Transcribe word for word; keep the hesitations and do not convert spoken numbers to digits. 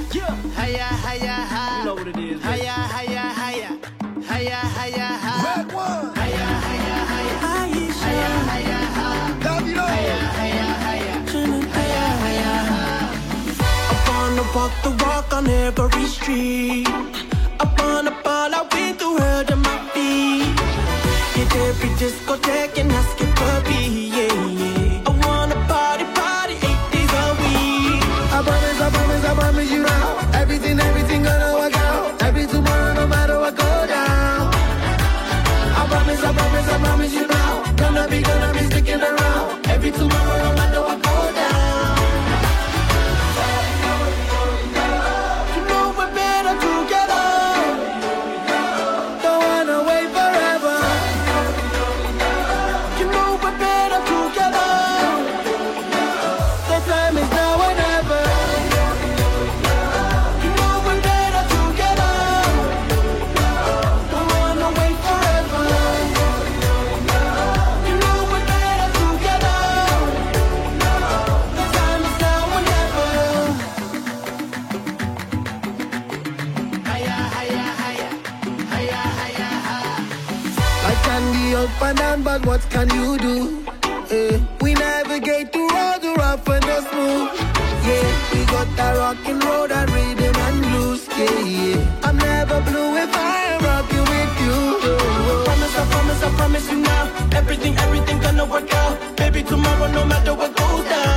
Hiya, hiya, hi. You know what it is. Hiya, hiya, hiya. Hiya, hiya, hi. Red one. Hiya, hiya, hiya. Aisha. Hiya, hiya, hi. Davido. Hiya, hiya, hiya. Trinidad. Hiya, hiya, hi. I wanna walk the walk on every street. I wanna fall out with the world at my feet. Hit every discotheque and ask it for me, yeah, yeah. I wanna party, party eight days a week. I promise, I promise, I promise you now. Everything, everything gonna work out. Every tomorrow, no matter what go down. I promise, I promise, I promise you now. Gonna be, gonna be sticking around. Every tomorrow, no matter what go down. You know we're better together. Don't wanna wait forever. You know we're better together. The time is now or never. You know we're better together. Don't wanna wait forever. You know we're better together. The time is now or never. Hiya, hiya, hiya. Hiya, hiya, hi. I can be up and down, but what can you do? Eh, we navigate through all the rough and the smooth. Yeah, we got that rockin' road and rhythm and blues. Yeah, yeah. I'm never blue if I am rocking with you. I promise, I promise, I promise you now. Everything, everything gonna work out. Baby, tomorrow, no matter what goes down.